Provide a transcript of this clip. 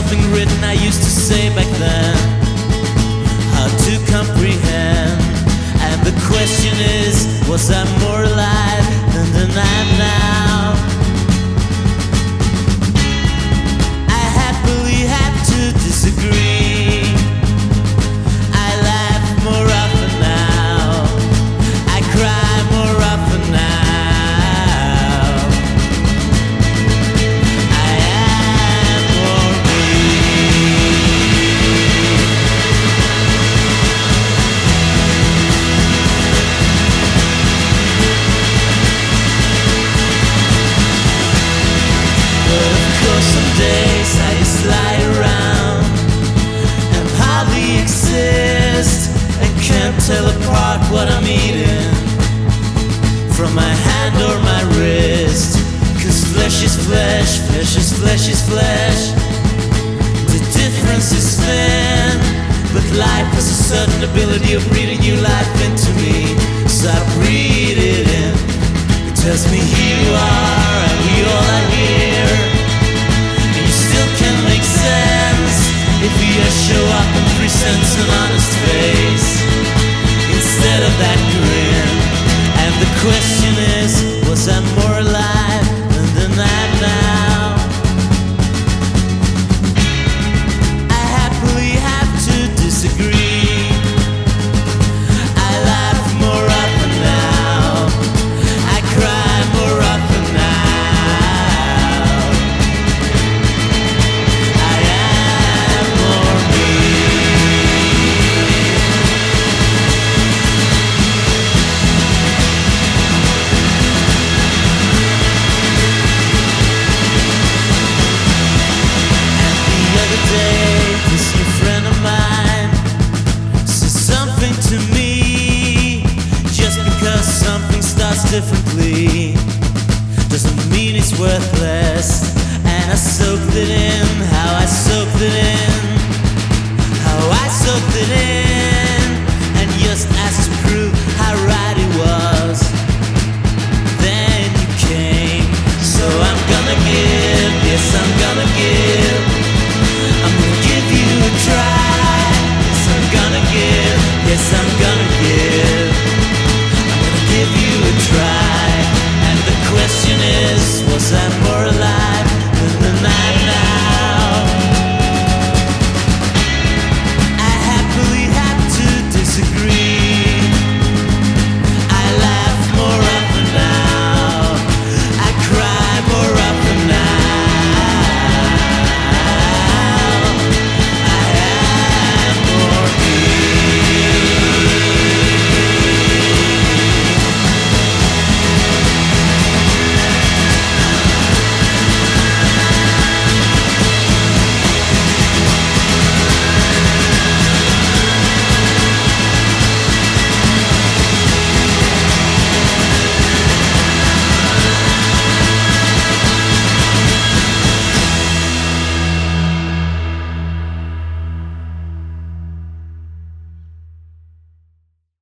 something written I used to say back then, how to comprehend. And the question is, was I more alive than I am now? I happily have to disagree. I laugh more often now, I cry more often now. Some days I just lie around and hardly exist, and can't tell apart what I'm eating from my hand or my wrist. 'Cause flesh is flesh, flesh is flesh is flesh. The difference is thin, but life has a certain ability of breathing new life into me. So I breathe it in. It tells me here you are and we all are here. Can make sense if we are